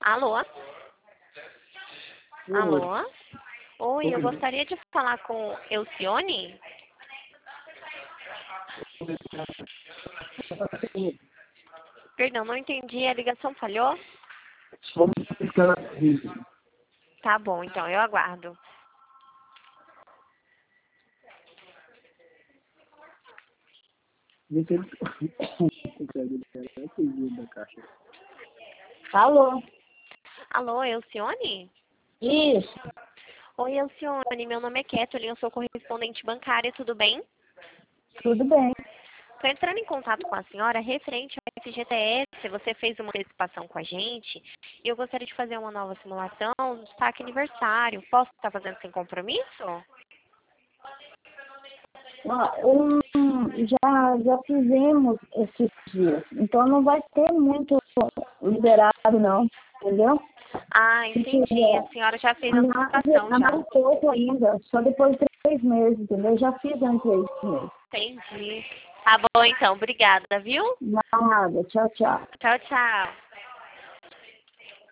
Alô? Oi. Alô? Oi, eu gostaria de falar com Elcione. Perdão, não entendi. A ligação falhou? Só me explicar isso. Tá bom, então eu aguardo. Da caixa. Alô? Alô, Elcione? Isso. Oi, Elcione, meu nome é Kathleen, eu sou correspondente bancária, tudo bem? Tudo bem. Estou entrando em contato com a senhora referente ao FGTS. Você fez uma antecipação com a gente e eu gostaria de fazer uma nova simulação do destaque aniversário. Posso estar fazendo sem compromisso? Já fizemos esses dias. Então não vai ter muito liberado, não. Entendeu? Ah, Porque entendi. A senhora já fez a antecipação há já. mais pouco ainda. Só depois de 3 meses, entendeu? Já fiz antes de 3 meses. Entendi. Tá bom, então. Obrigada, viu? Nada. Tchau, tchau. Tchau, tchau.